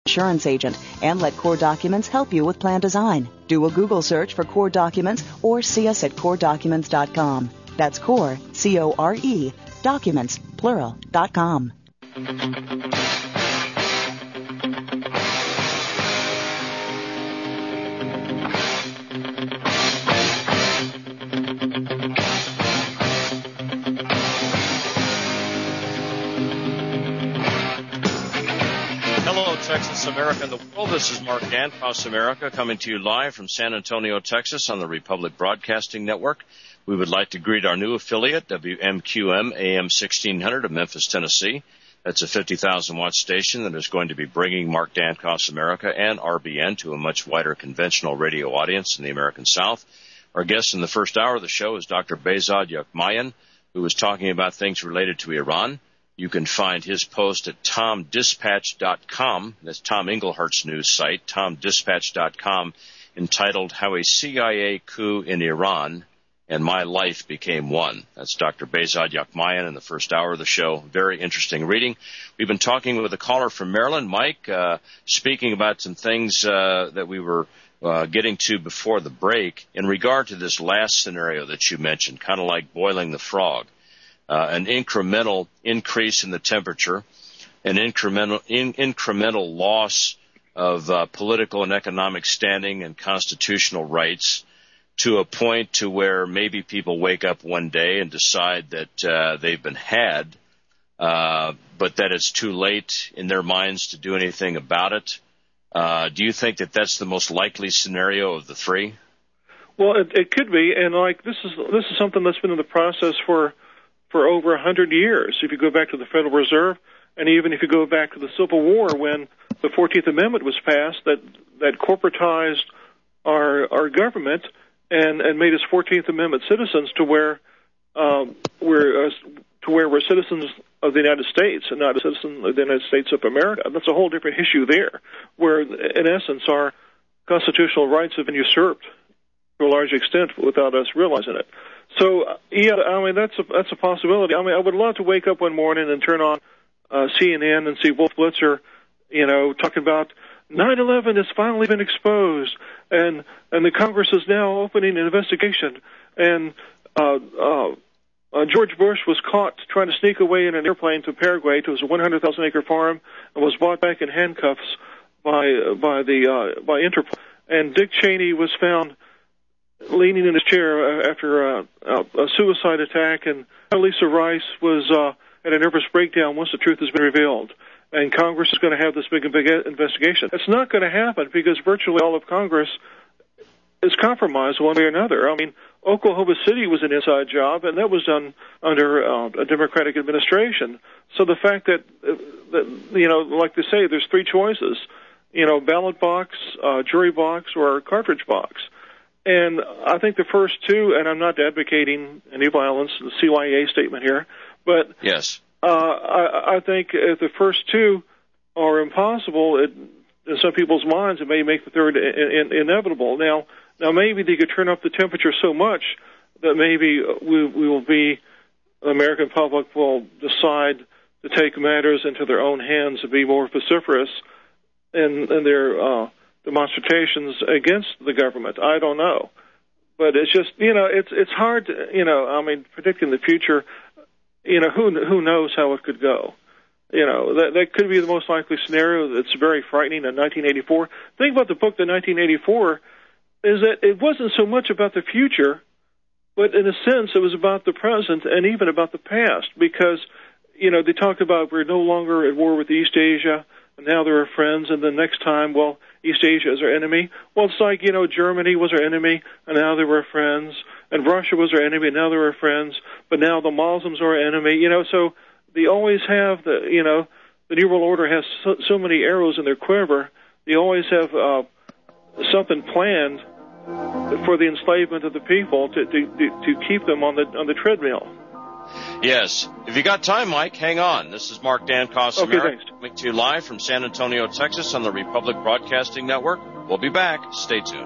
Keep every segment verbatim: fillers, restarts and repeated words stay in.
insurance agent and let Core Documents help you with plan design. Do a Google search for Core Documents or see us at core documents dot com. That's Core, C O R E, documents, plural, dot com. Texas, America, and the world. This is Mark Dancos, America, coming to you live from San Antonio, Texas, on the Republic Broadcasting Network. We would like to greet our new affiliate, W M Q M A M sixteen hundred of Memphis, Tennessee. That's a fifty thousand watt station that is going to be bringing Mark Dancos, America, and R B N to a much wider conventional radio audience in the American South. Our guest in the first hour of the show is Doctor Behzad Yakmayan, who was talking about things related to Iran. You can find his post at tom dispatch dot com. That's Tom Englehart's news site, tom dispatch dot com, entitled How a C I A Coup in Iran and My Life Became One. That's Doctor Behzad Yakmayan in the first hour of the show. Very interesting reading. We've been talking with a caller from Maryland, Mike, uh, speaking about some things uh, that we were uh, getting to before the break in regard to this last scenario that you mentioned, kind of like boiling the frog. Uh, an incremental increase in the temperature, an incremental in, incremental loss of uh, political and economic standing and constitutional rights to a point to where maybe people wake up one day and decide that uh, they've been had, uh, but that it's too late in their minds to do anything about it. Uh, do you think that that's the most likely scenario of the three? Well, it, it could be, and like this is this is something that's been in the process for. for over a hundred years. If you go back to the Federal Reserve, and even if you go back to the Civil War when the fourteenth Amendment was passed that, that corporatized our our government and, and made us fourteenth Amendment citizens to where um, we're, uh, to where we're citizens of the United States and not a citizen of the United States of America. That's a whole different issue there, where in essence our constitutional rights have been usurped to a large extent without us realizing it. So, yeah, I mean, that's a, that's a possibility. I mean, I would love to wake up one morning and turn on uh, C N N and see Wolf Blitzer, you know, talking about nine eleven has finally been exposed, and and the Congress is now opening an investigation, and uh, uh, uh, George Bush was caught trying to sneak away in an airplane to Paraguay to his one hundred thousand acre farm and was brought back in handcuffs by uh, by the uh, by Interpol, and Dick Cheney was found leaning in his chair after uh, a suicide attack, and Lisa Rice was uh, at a nervous breakdown once the truth has been revealed. And Congress is going to have this big, big investigation. It's not going to happen because virtually all of Congress is compromised one way or another. I mean, Oklahoma City was an inside job, and that was done under uh, a Democratic administration. So the fact that, uh, that, you know, like they say, there's three choices, you know, ballot box, uh, jury box, or cartridge box. And I think the first two, and I'm not advocating any violence, the C Y A statement here, but yes, uh, I, I think if the first two are impossible, it, in some people's minds, it may make the third in, in, inevitable. Now, now maybe they could turn up the temperature so much that maybe we, we will be, the American public will decide to take matters into their own hands and be more vociferous in, in their uh, demonstrations against the government. I don't know. But it's just, you know, it's it's hard to, you know, I mean, predicting the future, you know, who who knows how it could go. You know, that that could be the most likely scenario. That's very frightening in nineteen eighty-four. The thing about the book, the nineteen eighty-four, is that it wasn't so much about the future, but in a sense it was about the present and even about the past, because, you know, they talked about we're no longer at war with East Asia, and now they're friends, and the next time, well, East Asia is our enemy. Well, it's like, you know, Germany was our enemy, and now they were friends, and Russia was our enemy, and now they were friends, but now the Muslims are our enemy, you know, so they always have the, you know, the New World Order has so, so many arrows in their quiver, they always have uh, something planned for the enslavement of the people to, to, to keep them on the on the treadmill. Yes. If you got time, Mike, hang on. This is Mark Dancos, okay, America, coming to you live from San Antonio, Texas on the Republic Broadcasting Network. We'll be back. Stay tuned.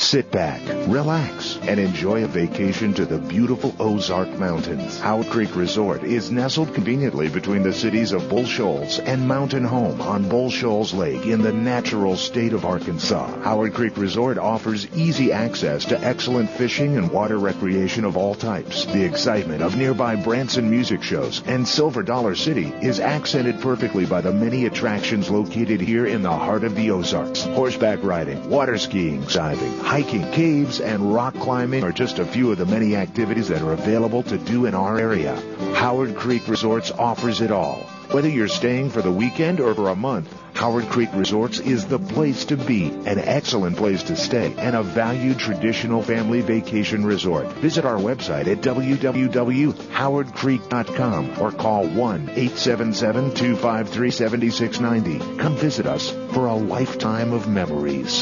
Sit back, relax, and enjoy a vacation to the beautiful Ozark Mountains. Howard Creek Resort is nestled conveniently between the cities of Bull Shoals and Mountain Home on Bull Shoals Lake in the natural state of Arkansas. Howard Creek Resort offers easy access to excellent fishing and water recreation of all types. The excitement of nearby Branson music shows and Silver Dollar City is accented perfectly by the many attractions located here in the heart of the Ozarks. Horseback riding, water skiing, diving, hiking, caves, and rock climbing are just a few of the many activities that are available to do in our area. Howard Creek Resorts offers it all. Whether you're staying for the weekend or for a month, Howard Creek Resorts is the place to be, an excellent place to stay, and a valued traditional family vacation resort. Visit our website at w w w dot howard creek dot com or call one eight seven seven, two five three, seven six nine zero. Come visit us for a lifetime of memories.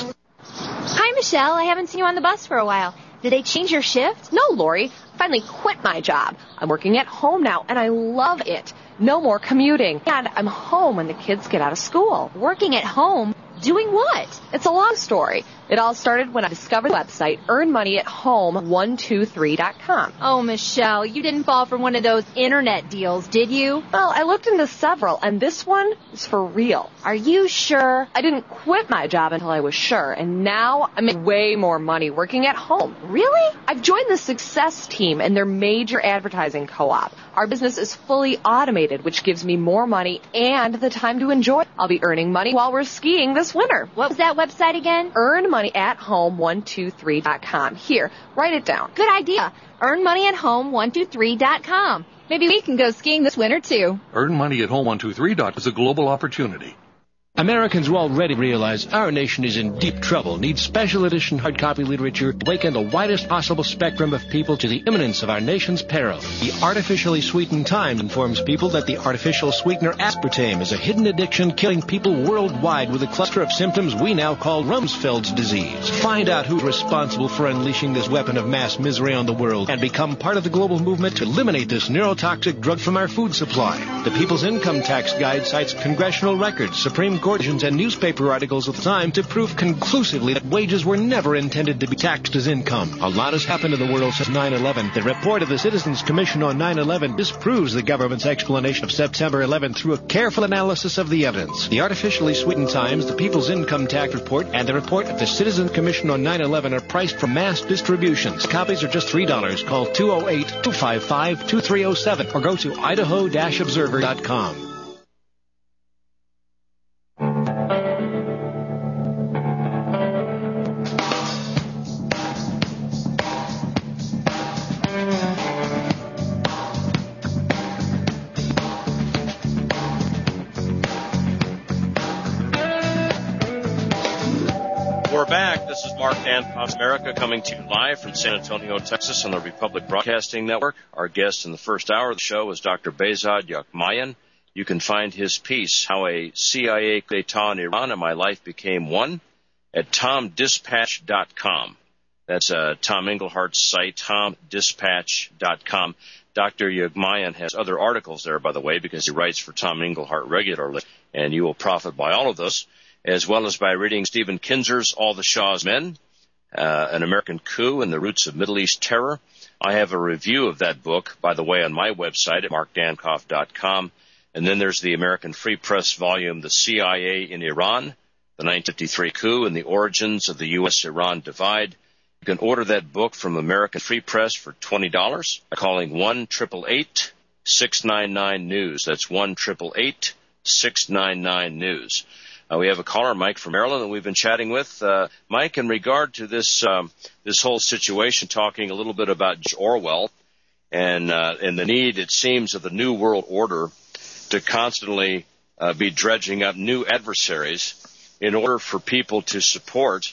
Hi, Michelle. I haven't seen you on the bus for a while. Did they change your shift? No, Lori. I finally quit my job. I'm working at home now, and I love it. No more commuting. And I'm home when the kids get out of school. Working at home? Doing what? It's a long story. It all started when I discovered the website earn money at home one two three dot com. Oh, Michelle, you didn't fall for one of those internet deals, did you? Well, I looked into several, and this one is for real. Are you sure? I didn't quit my job until I was sure, and now I make way more money working at home. Really? I've joined the Success Team and their major advertising co-op. Our business is fully automated, which gives me more money and the time to enjoy. I'll be earning money while we're skiing this winter. What was that website again? earn money at home one two three dot com. Here, write it down. Good idea. earn money at home one two three dot com. Maybe we can go skiing this winter, too. earn money at home one two three dot com is a global opportunity. Americans who already realize our nation is in deep trouble need special edition hard copy literature to awaken the widest possible spectrum of people to the imminence of our nation's peril. The Artificially Sweetened Times informs people that the artificial sweetener aspartame is a hidden addiction killing people worldwide with a cluster of symptoms we now call Rumsfeld's disease. Find out who's responsible for unleashing this weapon of mass misery on the world and become part of the global movement to eliminate this neurotoxic drug from our food supply. The People's Income Tax Guide cites congressional records, Supreme Court and newspaper articles of the time to prove conclusively that wages were never intended to be taxed as income. A lot has happened in the world since nine eleven. The report of the Citizens Commission on nine eleven disproves the government's explanation of September eleventh through a careful analysis of the evidence. The Artificially Sweetened Times, the People's Income Tax Report, and the report of the Citizens Commission on nine eleven are priced for mass distributions. Copies are just three dollars. Call two oh eight, two five five, two three oh seven or go to idaho dash observer dot com. We're back. This is Mark Danfoss, America, coming to you live from San Antonio, Texas, on the Republic Broadcasting Network. Our guest in the first hour of the show is Doctor Behzad Yakmayan. You can find his piece, How a C I A Coup d'etat in Iran and My Life Became One, at tom dispatch dot com. That's uh, Tom Englehart's site, tom dispatch dot com. Doctor Yakmayan has other articles there, by the way, because he writes for Tom Englehart regularly, and you will profit by all of those, as well as by reading Stephen Kinzer's All the Shah's Men, uh, An American Coup and the Roots of Middle East Terror. I have a review of that book, by the way, on my website at mark dankoff dot com. And then there's the American Free Press volume, The C I A in Iran, the nineteen fifty-three Coup and the Origins of the U S Iran Divide. You can order that book from American Free Press for twenty dollars by calling one eight eight eight, six nine nine, news. That's one eight eight eight, six nine nine, news. Uh, we have a caller, Mike from Maryland, that we've been chatting with. Uh, Mike, in regard to this um, this whole situation, talking a little bit about George Orwell and uh, and the need, it seems, of the New World Order to constantly uh, be dredging up new adversaries in order for people to support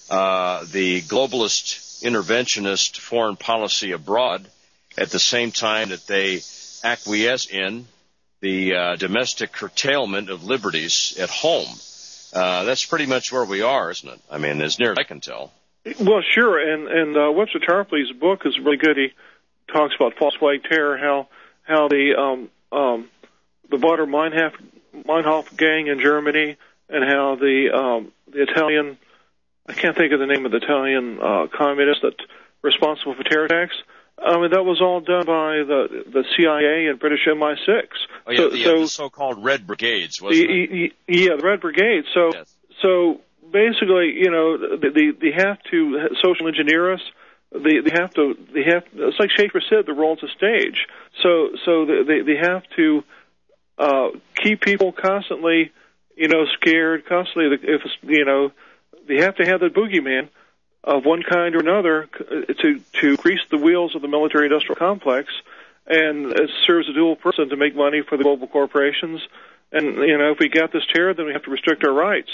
uh, the globalist interventionist foreign policy abroad at the same time that they acquiesce in the uh, domestic curtailment of liberties at home. Uh, that's pretty much where we are, isn't it? I mean, as near as I can tell. Well, sure, and and uh, Webster Tarpley's book is really good. He talks about false flag terror, how how the um, um, the Baader Meinhof, Meinhof gang in Germany, and how the um, the Italian I can't think of the name of the Italian uh, communist that's responsible for terror attacks. I mean, that was all done by the the C I A and British M I six. Oh, yeah, so, the, so, the so-called Red Brigades, wasn't the, it? Yeah, the Red Brigade. So, yes. so basically, you know, they, they have to social engineer us. They, they have to. They have. It's like Shakespeare said, the role's a stage. So, so they they have to uh, keep people constantly, you know, scared, constantly. If you know, they have to have the boogeyman of one kind or another to to grease the wheels of the military-industrial complex, and it serves a dual person to make money for the global corporations. And you know, if we got this terror, then we have to restrict our rights.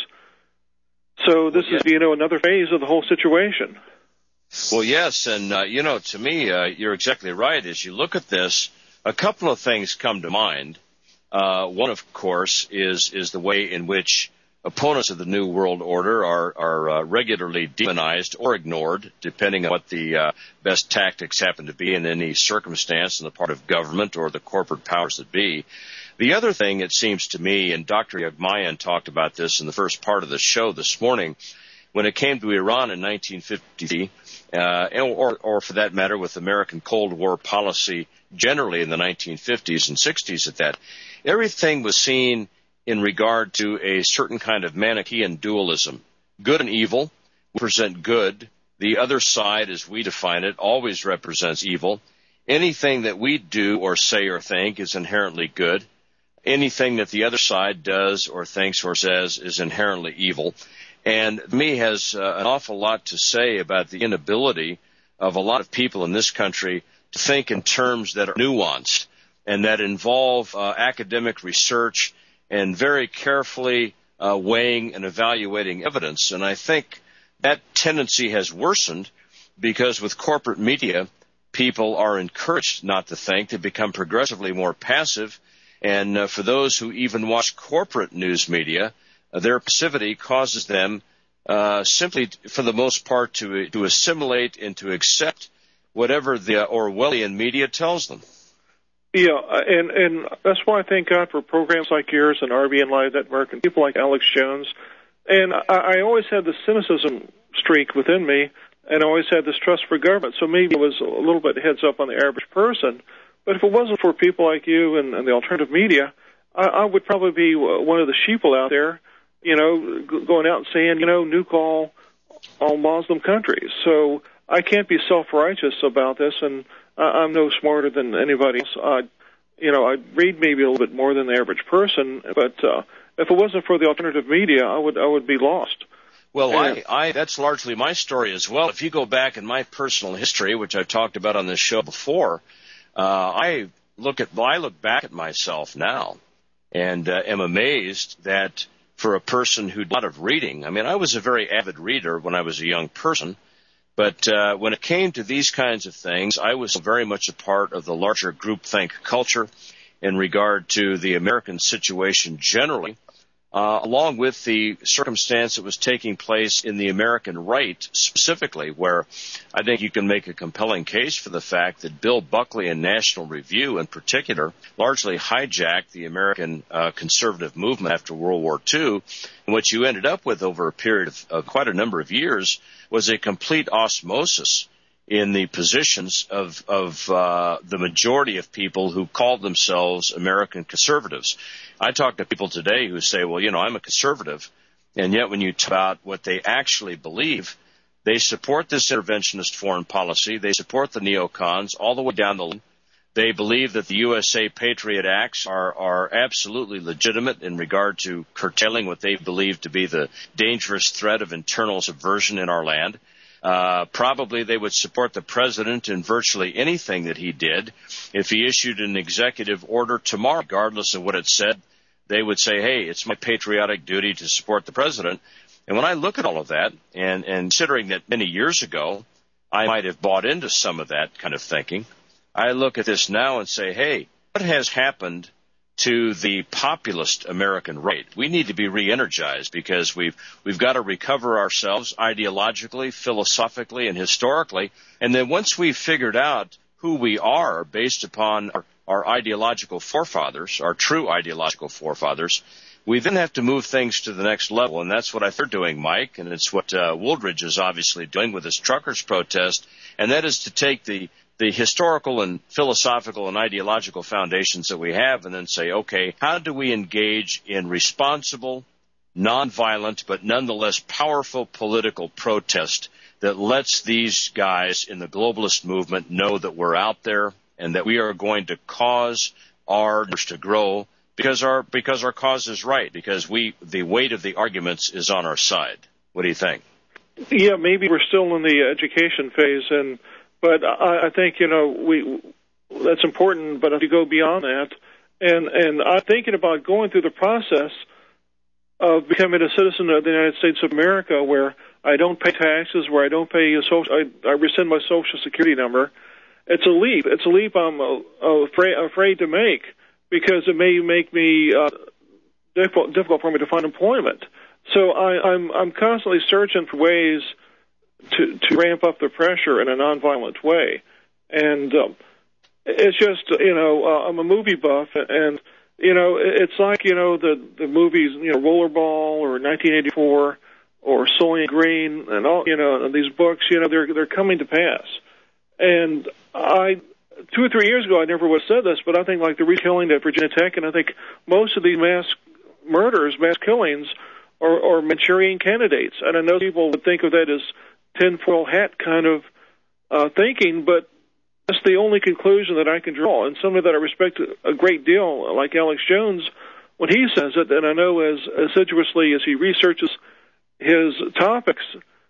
So this well, yeah. is, you know, another phase of the whole situation. Well, yes, and uh, you know, to me, uh, you're exactly right. As you look at this, a couple of things come to mind. Uh, one, of course, is is the way in which opponents of the New World Order are, are uh, regularly demonized or ignored, depending on what the uh, best tactics happen to be in any circumstance on the part of government or the corporate powers that be. The other thing, it seems to me, and Doctor Yagmayan talked about this in the first part of the show this morning, when it came to Iran in nineteen fifty, uh, or, or for that matter with American Cold War policy generally in the nineteen fifties and sixties at that, everything was seen in regard to a certain kind of Manichaean dualism. Good and evil represent good. The other side, as we define it, always represents evil. Anything that we do or say or think is inherently good. Anything that the other side does or thinks or says is inherently evil. And to me has uh, an awful lot to say about the inability of a lot of people in this country to think in terms that are nuanced and that involve uh, academic research and very carefully uh, weighing and evaluating evidence. And I think that tendency has worsened because with corporate media, people are encouraged not to think. They become progressively more passive. And uh, for those who even watch corporate news media, uh, their passivity causes them uh, simply, for the most part, to, to assimilate and to accept whatever the Orwellian media tells them. Yeah, and and that's why I thank God for programs like yours and R B N Live Network and people like Alex Jones. And I, I always had the cynicism streak within me, and I always had this trust for government. So maybe it was a little bit heads up on the average person. But if it wasn't for people like you and, and the alternative media, I, I would probably be one of the sheeple out there, you know, going out and saying, you know, nuke all all Muslim countries. So I can't be self-righteous about this, and I'm no smarter than anybody else. I, you know, I read maybe a little bit more than the average person, but uh, if it wasn't for the alternative media, I would I would be lost. Well, I, I that's largely my story as well. If you go back in my personal history, which I've talked about on this show before, uh, I look at I look back at myself now and uh, am amazed that for a person who did a lot of reading, I mean, I was a very avid reader when I was a young person. But uh, when it came to these kinds of things, I was very much a part of the larger groupthink culture in regard to the American situation generally, uh, along with the circumstance that was taking place in the American right specifically, where I think you can make a compelling case for the fact that Bill Buckley and National Review in particular largely hijacked the American uh, conservative movement after World War Two. And what you ended up with over a period of uh, quite a number of years was a complete osmosis in the positions of, of uh, the majority of people who called themselves American conservatives. I talk to people today who say, well, you know, I'm a conservative, and yet when you talk about what they actually believe, they support this interventionist foreign policy, they support the neocons all the way down the line. They believe that the U S A Patriot Acts are, are absolutely legitimate in regard to curtailing what they believe to be the dangerous threat of internal subversion in our land. Uh, probably they would support the president in virtually anything that he did. If he issued an executive order tomorrow, regardless of what it said, they would say, hey, it's my patriotic duty to support the president. And when I look at all of that, and, and considering that many years ago I might have bought into some of that kind of thinking, I look at this now and say, hey, what has happened to the populist American right? We need to be re-energized because we've we've got to recover ourselves ideologically, philosophically, and historically. And then once we've figured out who we are based upon our, our ideological forefathers, our true ideological forefathers, we then have to move things to the next level, and that's what I think they're doing, Mike, and it's what uh, Wooldridge is obviously doing with this truckers' protest, and that is to take the, the historical and philosophical and ideological foundations that we have and then say, okay, how do we engage in responsible, nonviolent, but nonetheless powerful political protest that lets these guys in the globalist movement know that we're out there and that we are going to cause our numbers to grow because our because our cause is right, because we the weight of the arguments is on our side. What do you think? Yeah, maybe we're still in the education phase, and but I, I think you know we that's important. But if you go beyond that, and and I'm thinking about going through the process of becoming a citizen of the United States of America, where I don't pay taxes, where I don't pay a social, I, I rescind my Social Security number. It's a leap. It's a leap I'm uh, afraid, afraid to make because it may make me uh, difficult, difficult for me to find employment. So I, I'm I'm constantly searching for ways to to ramp up the pressure in a nonviolent way, and um, it's just you know uh, I'm a movie buff, and you know it's like you know the the movies you know Rollerball or nineteen eighty-four or Soylent Green and all you know these books you know they're they're coming to pass. And I, two or three years ago, I never would have said this, but I think like the rekilling at Virginia Tech, and I think most of these mass murders, mass killings, are, are Manchurian candidates. And I know people would think of that as tinfoil hat kind of uh, thinking, but that's the only conclusion that I can draw. And somebody that I respect a great deal, like Alex Jones, when he says it, and I know as assiduously as he researches his topics,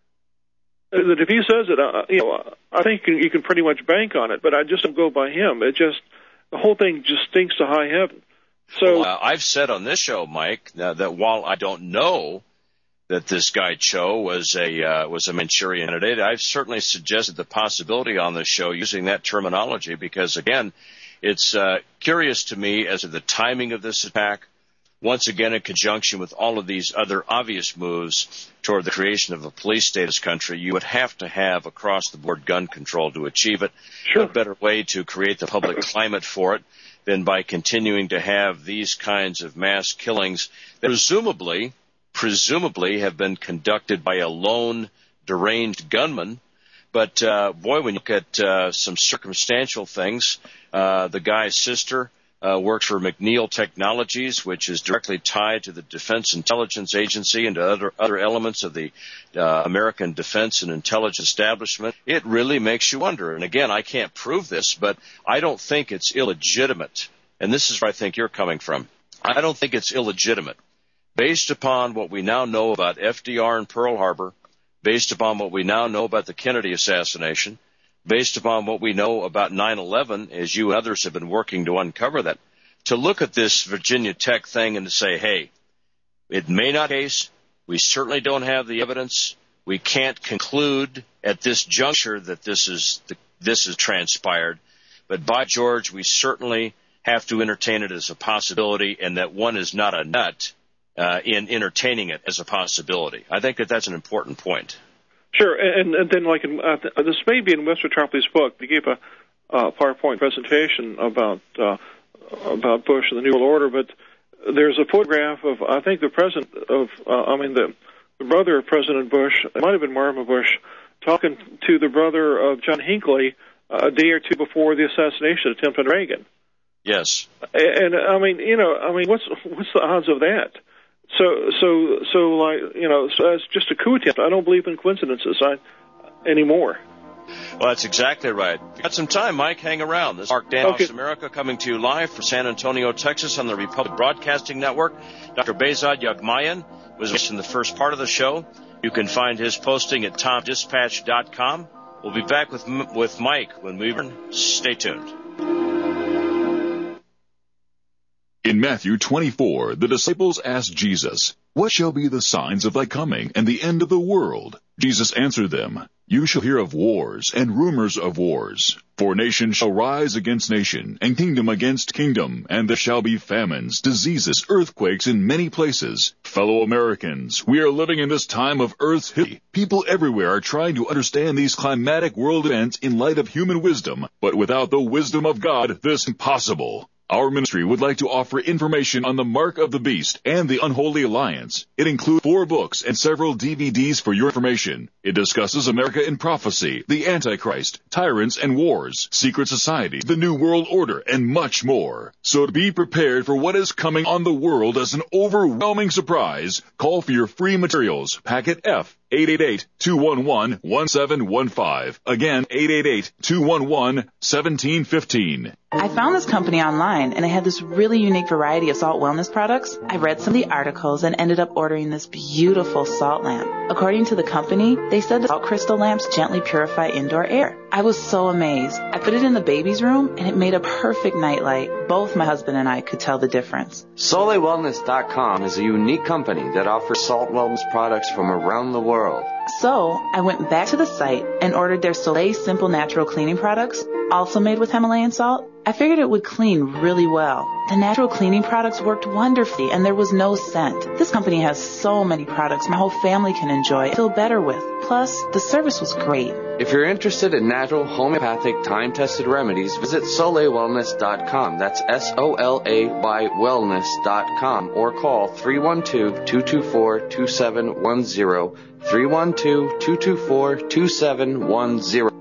that if he says it, uh, you know, I think you can, you can pretty much bank on it. But I just don't go by him. It just the whole thing just stinks to high heaven. So well, uh, I've said on this show, Mike, uh, that while I don't know that this guy Cho was a uh, was a Manchurian candidate, I've certainly suggested the possibility on this show using that terminology because again, it's uh, curious to me as to the timing of this attack. Once again, in conjunction with all of these other obvious moves toward the creation of a police state in this country, you would have to have across-the-board gun control to achieve it. Sure. A better way to create the public climate for it than by continuing to have these kinds of mass killings that presumably, presumably have been conducted by a lone, deranged gunman. But, uh, boy, when you look at uh, some circumstantial things, uh, the guy's sister Uh, works for McNeil Technologies, which is directly tied to the Defense Intelligence Agency and to other, other elements of the uh, American defense and intelligence establishment. It really makes you wonder. And again, I can't prove this, but I don't think it's illegitimate. And this is where I think you're coming from. I don't think it's illegitimate. Based upon what we now know about F D R and Pearl Harbor, based upon what we now know about the Kennedy assassination, based upon what we know about nine eleven, as you and others have been working to uncover that, to look at this Virginia Tech thing and to say, hey, it may not be the case. We certainly don't have the evidence. We can't conclude at this juncture that this is the, this is transpired. But by George, we certainly have to entertain it as a possibility and that one is not a nut uh, in entertaining it as a possibility. I think that that's an important point. Sure, and, and then like in, uh, this may be in West Metropolis' book. They gave a uh, PowerPoint presentation about uh, about Bush and the New World Order, but there's a photograph of I think the president of uh, I mean the, the brother of President Bush. It might have been Marvin Bush talking to the brother of John Hinckley uh, a day or two before the assassination attempt on Reagan. Yes, and, and I mean you know I mean what's what's the odds of that? So, so, so, like, you know, so it's just a coup attempt. I don't believe in coincidences I, anymore. Well, that's exactly right. Got some time, Mike. Hang around. This is Mark Danoff, okay. America, coming to you live from San Antonio, Texas, on the Republic Broadcasting Network. Doctor Behzad Yagmayan was in the first part of the show. You can find his posting at tom dispatch dot com. We'll be back with with Mike when we return. Stay tuned. In Matthew twenty-four, the disciples asked Jesus, "What shall be the signs of thy coming and the end of the world?" Jesus answered them, "You shall hear of wars and rumors of wars. For nation shall rise against nation, and kingdom against kingdom, and there shall be famines, diseases, earthquakes in many places." Fellow Americans, we are living in this time of earth's history. People everywhere are trying to understand these climatic world events in light of human wisdom, but without the wisdom of God, this is impossible. Our ministry would like to offer information on the Mark of the Beast and the Unholy Alliance. It includes four books and several D V Ds for your information. It discusses America in prophecy, the Antichrist, tyrants and wars, secret societies, the New World Order, and much more. So be prepared for what is coming on the world as an overwhelming surprise. Call for your free materials. Packet F. eight eight eight, two one one, one seven one five. Again, eight eight eight, two one one, one seven one five. I found this company online, and it had this really unique variety of salt wellness products. I read some of the articles and ended up ordering this beautiful salt lamp. According to the company, they said the salt crystal lamps gently purify indoor air. I was so amazed. I put it in the baby's room, and it made a perfect nightlight. Both my husband and I could tell the difference. Soleil Wellness dot com is a unique company that offers salt wellness products from around the world. So I went back to the site and ordered their Soleil Simple Natural Cleaning products, also made with Himalayan salt. I figured it would clean really well. The natural cleaning products worked wonderfully, and there was no scent. This company has so many products my whole family can enjoy and feel better with. Plus, the service was great. If you're interested in natural, homeopathic, time-tested remedies, visit Soleil Wellness dot com. That's S O L A Y Wellness dot com, or call three one two, two two four, two seven one zero, three one two, two two four, two seven one zero.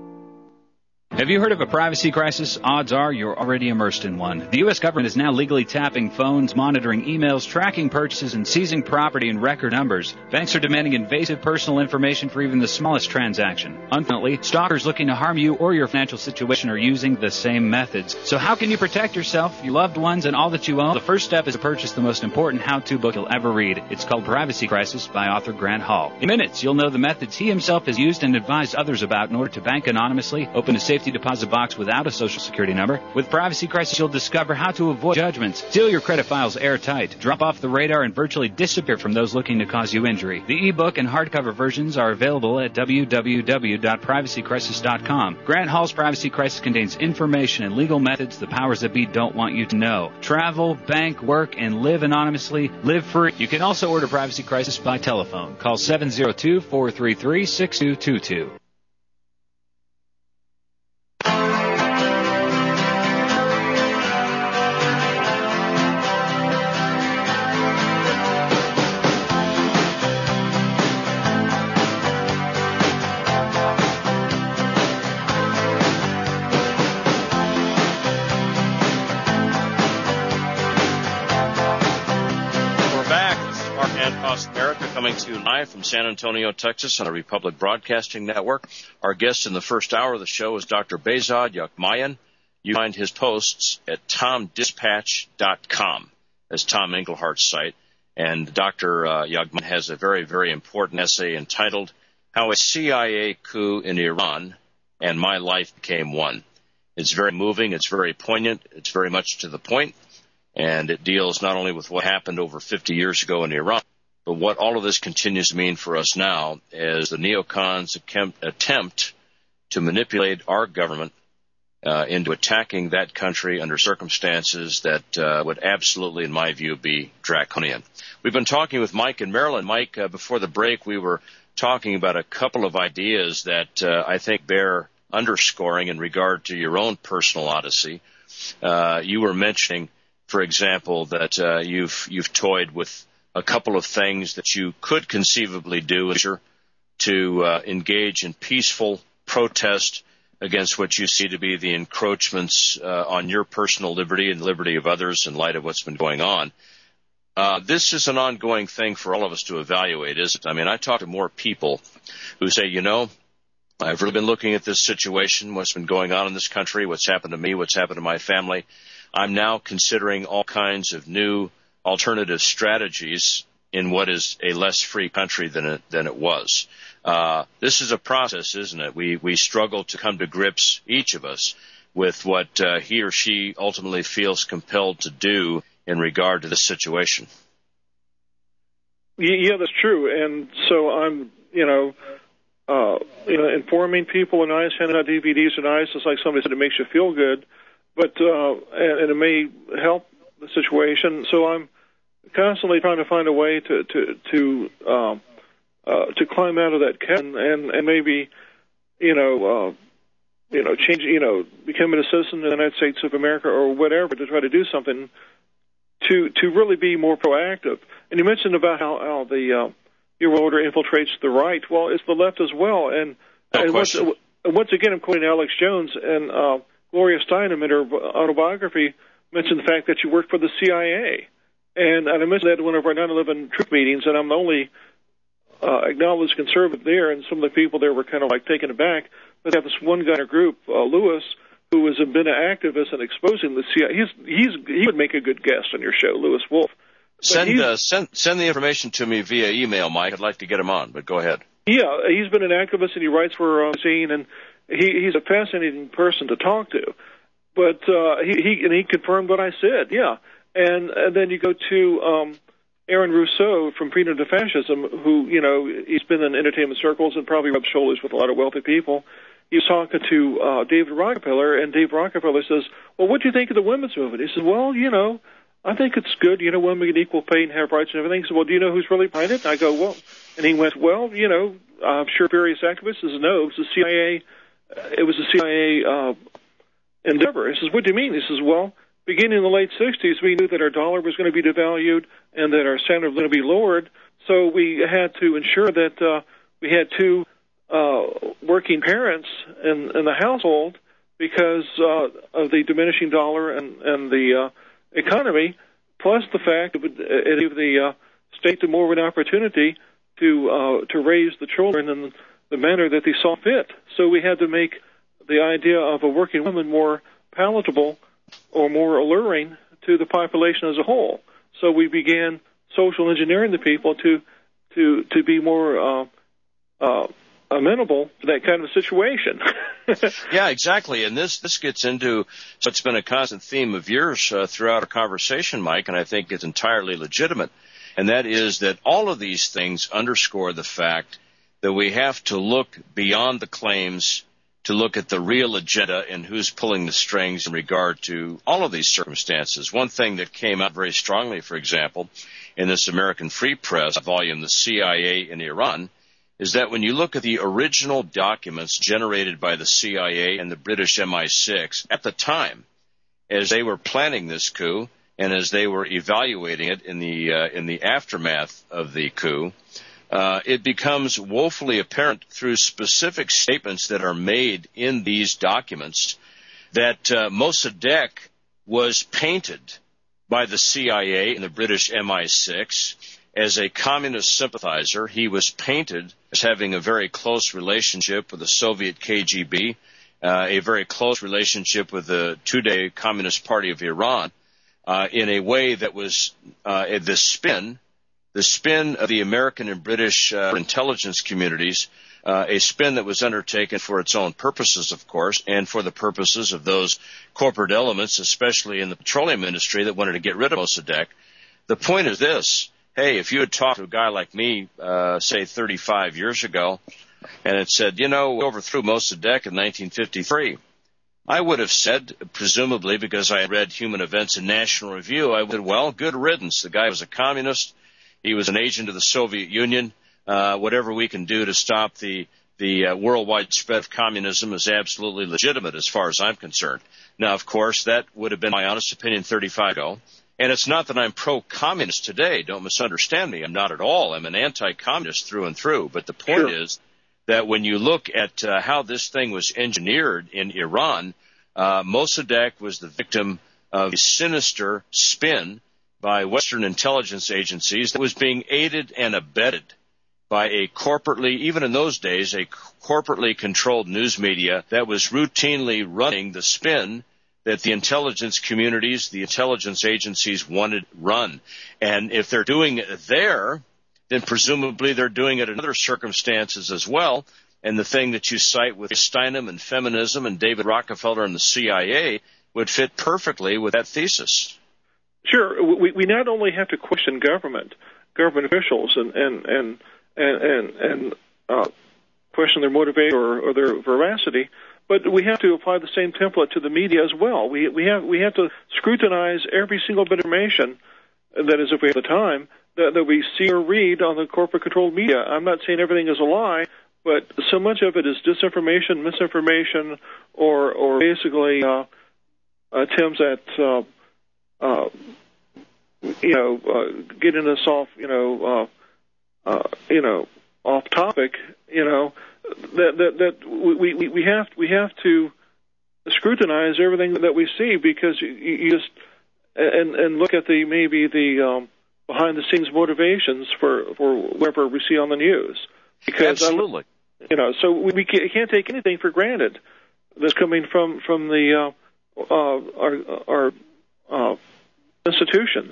Have you heard of a privacy crisis? Odds are you're already immersed in one. The U S government is now legally tapping phones, monitoring emails, tracking purchases, and seizing property in record numbers. Banks are demanding invasive personal information for even the smallest transaction. Unfortunately, stalkers looking to harm you or your financial situation are using the same methods. So how can you protect yourself, your loved ones, and all that you own? The first step is to purchase the most important how-to book you'll ever read. It's called Privacy Crisis by author Grant Hall. In minutes, you'll know the methods he himself has used and advised others about in order to bank anonymously, open a safety deposit box without a social security number. With Privacy Crisis, you'll discover how to avoid judgments, seal your credit files airtight, drop off the radar, and virtually disappear from those looking to cause you injury. The ebook and hardcover versions are available at w w w dot privacy crisis dot com. Grant Hall's Privacy Crisis contains information and legal methods the powers that be don't want you to know. Travel, bank, work, and live anonymously. Live free. You can also order Privacy Crisis by telephone. Call seven zero two, four three three, six two two two. Coming to you live from San Antonio, Texas on the Republic Broadcasting Network. Our guest in the first hour of the show is Doctor Behzad Yakmayan. You find his posts at tom dispatch dot com. That's Tom Englehart's site. And Doctor Uh, Yakmayan has a very, very important essay entitled How a C I A Coup in Iran and My Life Became One. It's very moving. It's very poignant. It's very much to the point. And it deals not only with what happened over fifty years ago in Iran, but what all of this continues to mean for us now as the neocons attempt to manipulate our government uh, into attacking that country under circumstances that uh, would absolutely, in my view, be draconian. We've been talking with Mike in Maryland. Mike, uh, before the break, we were talking about a couple of ideas that uh, I think bear underscoring in regard to your own personal odyssey. Uh, you were mentioning, for example, that uh, you've you've toyed with a couple of things that you could conceivably do to uh, engage in peaceful protest against what you see to be the encroachments uh, on your personal liberty and the liberty of others in light of what's been going on. Uh, this is an ongoing thing for all of us to evaluate, isn't it? I mean, I talk to more people who say, you know, I've really been looking at this situation, what's been going on in this country, what's happened to me, what's happened to my family. I'm now considering all kinds of new alternative strategies in what is a less free country than it, than it was. Uh, this is a process, isn't it? We we struggle to come to grips, each of us, with what uh, he or she ultimately feels compelled to do in regard to this situation. Yeah, that's true. And so I'm, you know, uh, you know, informing people are nice, handing out D V Ds are nice. It's like somebody said, it makes you feel good, but uh, and, and it may help the situation. So I'm constantly trying to find a way to to to um, uh, to climb out of that cabin and and maybe, you know, uh, you know, change, you know, becoming a citizen of the United States of America or whatever to try to do something to to really be more proactive. And you mentioned about how, how the uh, New World Order infiltrates the right. Well, it's the left as well. And, no and once, question. once again, I'm quoting Alex Jones, and uh, Gloria Steinem in her autobiography mentioned the fact that she worked for the C I A. And, and I mentioned that at one of our nine eleven truth meetings, and I'm the only uh, acknowledged conservative there, and some of the people there were kind of like taken aback. But they have this one guy in our group, uh, Lewis, who has been an activist and exposing the C I A. He's, he's, he would make a good guest on your show, Lewis Wolf. Send, uh, send send the information to me via email, Mike. I'd like to get him on, but go ahead. Yeah, he's been an activist, and he writes for uh, Zine, and he, he's a fascinating person to talk to. But uh, he, he and he confirmed what I said, yeah. And, and then you go to um, Aaron Rousseau from Freedom to Fascism, who, you know, he's been in entertainment circles and probably rubs shoulders with a lot of wealthy people. He was talking to uh, David Rockefeller, and Dave Rockefeller says, well, what do you think of the women's movement? He says, well, you know, I think it's good. You know, women get equal pay and have rights and everything. He said, well, do you know who's really behind it? And I go, well, and he went, well, you know, I'm sure various activists says, no, it was the C I A. It was the C I A uh, endeavor. He says, what do you mean? He says, well, beginning in the late sixties, we knew that our dollar was going to be devalued and that our standard was going to be lowered. So we had to ensure that uh, we had two uh, working parents in, in the household because uh, of the diminishing dollar and, and the uh, economy, plus the fact that it gave the uh, state more of an opportunity to uh, to raise the children in the manner that they saw fit. So we had to make the idea of a working woman more palatable or more alluring to the population as a whole. So we began social engineering the people to to to be more uh, uh, amenable to that kind of situation. Yeah, exactly. And this this gets into what's been a constant theme of yours uh, throughout our conversation, Mike, and I think it's entirely legitimate. And that is that all of these things underscore the fact that we have to look beyond the claims to look at the real agenda and who's pulling the strings in regard to all of these circumstances. One thing that came out very strongly, for example, in this American Free Press volume, The C I A in Iran, is that when you look at the original documents generated by the C I A and the British M I six at the time, as they were planning this coup and as they were evaluating it in the uh, in the aftermath of the coup, uh, it becomes woefully apparent through specific statements that are made in these documents that uh, Mossadegh was painted by the C I A and the British M I six as a communist sympathizer. He was painted as having a very close relationship with the Soviet K G B, uh, a very close relationship with the Tudeh Communist Party of Iran, uh, in a way that was uh, the spin, the spin of the American and British uh, intelligence communities, uh, a spin that was undertaken for its own purposes, of course, and for the purposes of those corporate elements, especially in the petroleum industry, that wanted to get rid of Mossadegh. The point is this. Hey, if you had talked to a guy like me, uh, say thirty-five years ago, and it said, you know, we overthrew Mossadegh in nineteen fifty-three, I would have said, presumably because I had read Human Events and National Review, I would have said, well, good riddance. The guy was a communist. He was an agent of the Soviet Union. Uh, whatever we can do to stop the, the uh, worldwide spread of communism is absolutely legitimate as far as I'm concerned. Now, of course, that would have been my honest opinion thirty-five ago. And it's not that I'm pro-communist today. Don't misunderstand me. I'm not at all. I'm an anti-communist through and through. But the point Sure. is that when you look at uh, how this thing was engineered in Iran, uh, Mossadegh was the victim of a sinister spin by Western intelligence agencies that was being aided and abetted by a corporately, even in those days, a corporately controlled news media that was routinely running the spin that the intelligence communities, the intelligence agencies wanted run. And if they're doing it there, then presumably they're doing it in other circumstances as well. And the thing that you cite with Steinem and feminism and David Rockefeller and the C I A would fit perfectly with that thesis. Sure. We, we not only have to question government, government officials, and and and and and, and uh, question their motivation or, or their veracity, but we have to apply the same template to the media as well. We we have we have to scrutinize every single bit of information, that is, if we have the time, that, that we see or read on the corporate-controlled media. I'm not saying everything is a lie, but but so much of it is disinformation, misinformation, or or basically uh, attempts at uh, uh, you know uh, getting us off you know uh, uh, you know off topic. You know that that that we we we have we have to scrutinize everything that we see, because you, you just and and look at the maybe the um, behind the scenes motivations for for whatever we see on the news. Because absolutely, um, you know, so we, we can't take anything for granted that's coming from from the uh, uh, our our uh, institutions.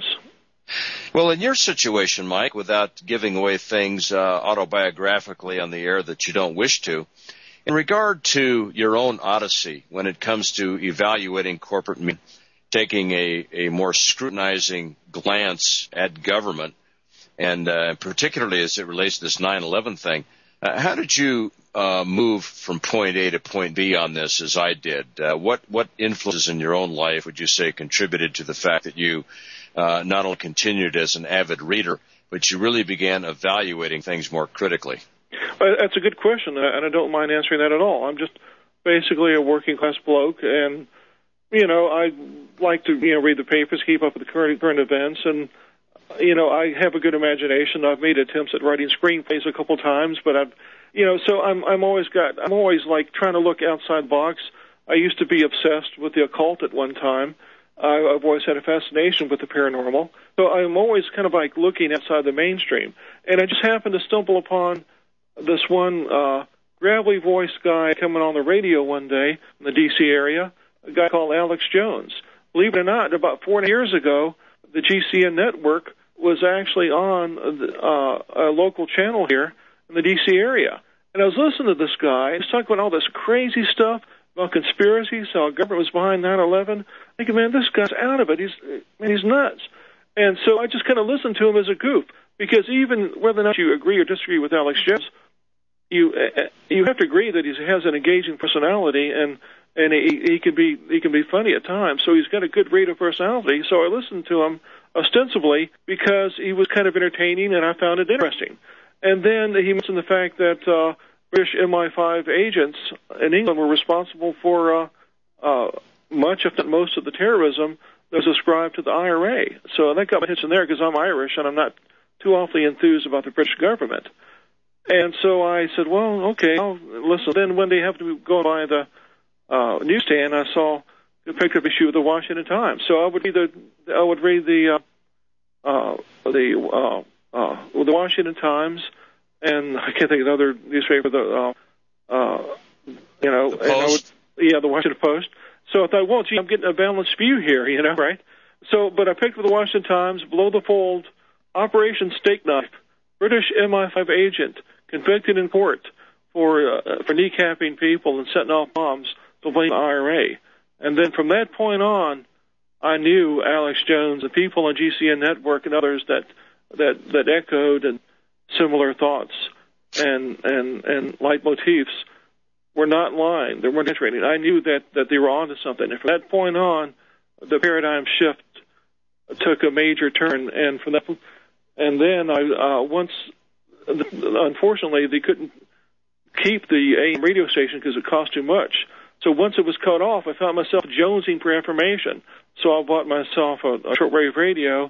Well, in your situation, Mike, without giving away things uh, autobiographically on the air that you don't wish to, in regard to your own odyssey when it comes to evaluating corporate media, taking a, a more scrutinizing glance at government, and uh, particularly as it relates to this nine eleven thing, uh, how did you uh, move from point A to point B on this as I did? Uh, what, what influences in your own life would you say contributed to the fact that you uh, not only continued as an avid reader, but you really began evaluating things more critically? Uh, that's a good question, and I don't mind answering that at all. I'm just basically a working-class bloke, and, you know, I like to, you know, read the papers, keep up with the current, current events, and, you know, I have a good imagination. I've made attempts at writing screenplays a couple times, but I've, you know, so I'm, I'm always got, I'm always like trying to look outside the box. I used to be obsessed with the occult at one time. I, I've always had a fascination with the paranormal. So I'm always kind of like looking outside the mainstream. And I just happened to stumble upon this one, uh, gravelly voiced guy coming on the radio one day in the D C area, a guy called Alex Jones. Believe it or not, about four years ago, the G C N network was actually on uh, a local channel here in the D C area. And I was listening to this guy. He was talking about all this crazy stuff about conspiracies, how government was behind nine eleven. Thinking, man, this guy's out of it. He's, man, he's nuts. And so I just kind of listened to him as a goof, because even whether or not you agree or disagree with Alex Jones, you uh, you have to agree that he has an engaging personality, and and he, he can be he can be funny at times. So he's got a good radio personality. So I listened to him ostensibly because he was kind of entertaining, and I found it interesting. And then he mentioned the fact that uh, British M I five agents in England were responsible for uh, uh, much, if not most, of the terrorism that was ascribed to the I R A. So that got my attention there, because I'm Irish and I'm not too awfully enthused about the British government. And so I said, well, okay, I'll listen. Then one day I happened to go by the uh, newsstand, I saw the picked up issue of the Washington Times. So I would read the I would read the uh, uh, the uh, uh, the Washington Times, and I can't think of another newspaper. The uh, uh, you know, the and I would, yeah, the Washington Post. So I thought, well, gee, I'm getting a balanced view here, you know, right? So, but I picked up the Washington Times, below the fold, Operation Steak Knife, British M I five agent convicted in court for uh, for kneecapping people and setting off bombs to blame the I R A. And then from that point on, I knew Alex Jones, the people on G C N Network and others that that that echoed and similar thoughts and and and leitmotifs were not lying. They weren't exaggerating. I knew that that they were onto something. And from that point on, the paradigm shift took a major turn. And from that, and then I uh, once, unfortunately, they couldn't keep the A M radio station because it cost too much. So once it was cut off, I found myself jonesing for information. So I bought myself a, a shortwave radio,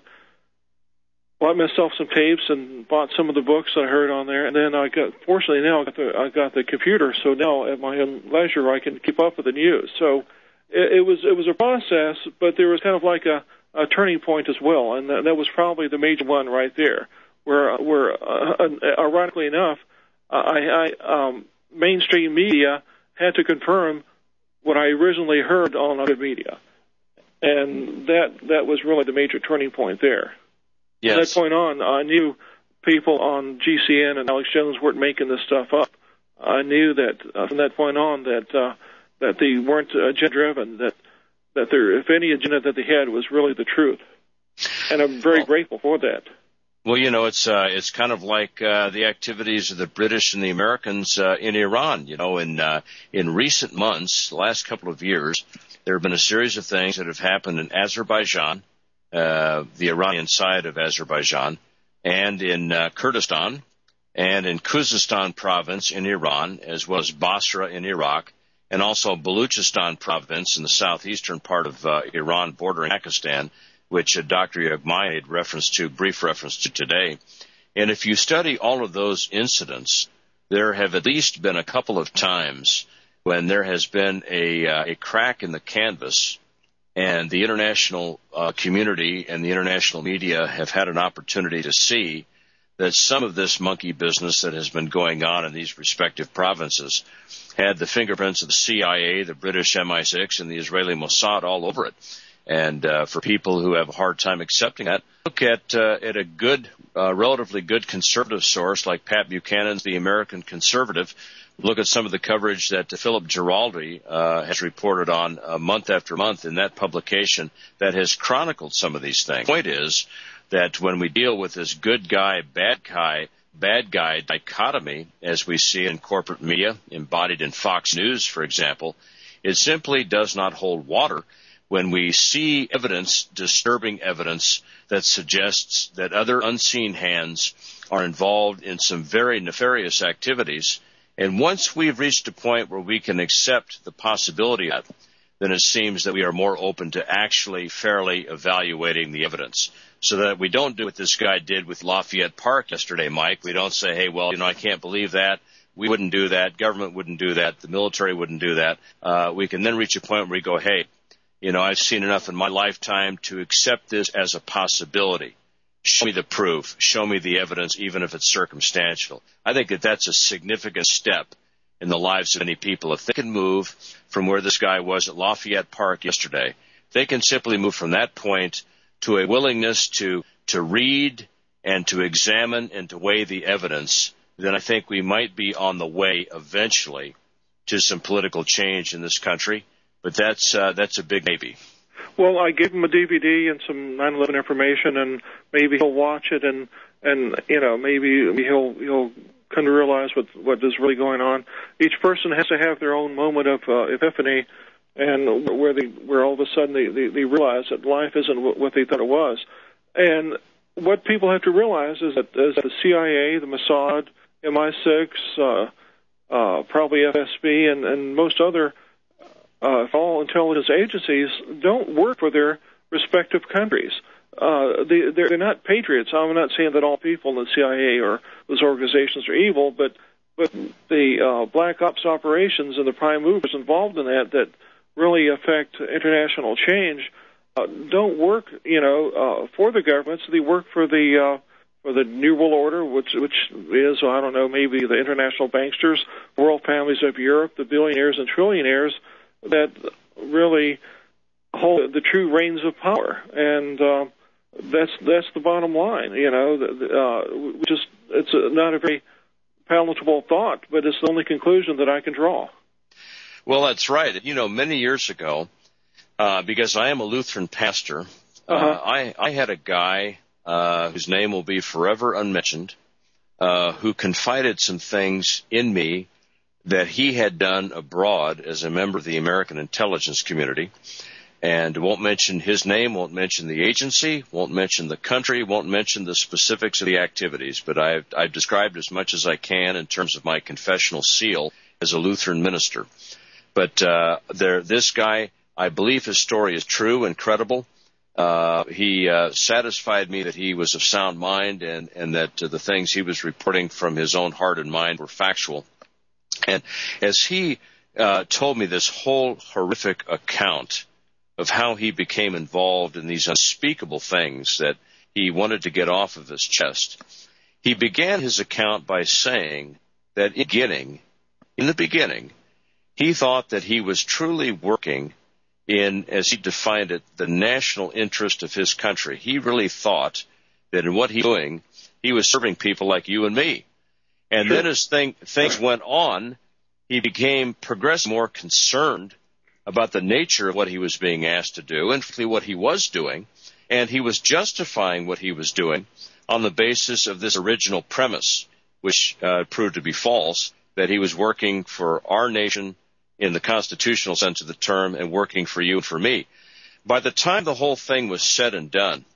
bought myself some tapes, and bought some of the books I heard on there. And then I got, fortunately, now I got the I got the computer. So now at my own leisure, I can keep up with the news. So it, it was it was a process, but there was kind of like a, a turning point as well, and that, that was probably the major one right there, where where uh, ironically enough, I, I um, mainstream media had to confirm what I originally heard on other media. And that that was really the major turning point there. Yes. From that point on, I knew people on G C N and Alex Jones weren't making this stuff up. I knew that uh, from that point on that uh, that they weren't agenda-driven, that, that there, if any agenda that they had was really the truth. And I'm very well, grateful for that. Well, you know, it's uh, it's kind of like uh, the activities of the British and the Americans uh, in Iran. You know, in uh, in recent months, the last couple of years, there have been a series of things that have happened in Azerbaijan, uh, the Iranian side of Azerbaijan, and in uh, Kurdistan, and in Khuzestan province in Iran, as well as Basra in Iraq, and also Baluchistan province in the southeastern part of uh, Iran bordering Pakistan, which uh, Doctor Yagmai made reference to, brief reference to today. And if you study all of those incidents, there have at least been a couple of times when there has been a, uh, a crack in the canvas, and the international uh, community and the international media have had an opportunity to see that some of this monkey business that has been going on in these respective provinces had the fingerprints of the C I A, the British M I six, and the Israeli Mossad all over it. And uh, for people who have a hard time accepting that, look at uh, at a good, uh, relatively good conservative source like Pat Buchanan's The American Conservative. Look at some of the coverage that Philip Giraldi uh, has reported on uh, month after month in that publication that has chronicled some of these things. The point is that when we deal with this good guy, bad guy, bad guy dichotomy, as we see in corporate media, embodied in Fox News, for example, it simply does not hold water when we see evidence, disturbing evidence, that suggests that other unseen hands are involved in some very nefarious activities. And once we've reached a point where we can accept the possibility of that, then it seems that we are more open to actually fairly evaluating the evidence, so that we don't do what this guy did with Lafayette Park yesterday, Mike. We don't say, hey, well, you know, I can't believe that. We wouldn't do that. Government wouldn't do that. The military wouldn't do that. Uh, we can then reach a point where we go, hey, you know, I've seen enough in my lifetime to accept this as a possibility. Show me the proof. Show me the evidence, even if it's circumstantial. I think that that's a significant step in the lives of many people. If they can move from where this guy was at Lafayette Park yesterday, they can simply move from that point to a willingness to, to read and to examine and to weigh the evidence, then I think we might be on the way eventually to some political change in this country. But that's uh, that's a big maybe. Well, I gave him a D V D and some nine eleven information, and maybe he'll watch it, and and you know maybe he'll he'll come to realize what what is really going on. Each person has to have their own moment of uh, epiphany, and where they where all of a sudden they, they they realize that life isn't what they thought it was. And what people have to realize is that, is that the C I A, the Mossad, M I six, uh, uh, probably F S B, and and most other Uh, all intelligence agencies don't work for their respective countries. Uh, they, they're, they're not patriots. I'm not saying that all people in the C I A or those organizations are evil, but but the uh, black ops operations and the prime movers involved in that that really affect international change uh, don't work, you know, uh, for the governments. They work for the uh, for the New World Order, which which is I don't know, maybe the international banksters, world families of Europe, the billionaires and trillionaires that really hold the true reins of power, and uh, that's that's the bottom line. You know, uh, just it's a, not a very palatable thought, but it's the only conclusion that I can draw. Well, that's right. You know, many years ago, uh, because I am a Lutheran pastor, uh-huh. uh, I I had a guy uh, whose name will be forever unmentioned, uh, who confided some things in me that he had done abroad as a member of the American intelligence community, and won't mention his name, won't mention the agency, won't mention the country, won't mention the specifics of the activities, but I've, I've described as much as I can in terms of my confessional seal as a Lutheran minister. But uh, there, this guy, I believe his story is true and credible. Uh, he uh, satisfied me that he was of sound mind, and, and that uh, the things he was reporting from his own heart and mind were factual. And as he uh, told me this whole horrific account of how he became involved in these unspeakable things that he wanted to get off of his chest, he began his account by saying that in the beginning, in the beginning, he thought that he was truly working in, as he defined it, the national interest of his country. He really thought that in what he was doing, he was serving people like you and me. And sure. Then as thing, things went on, he became progressively more concerned about the nature of what he was being asked to do and what he was doing, and he was justifying what he was doing on the basis of this original premise, which uh, proved to be false, that he was working for our nation in the constitutional sense of the term and working for you and for me. By the time the whole thing was said and done,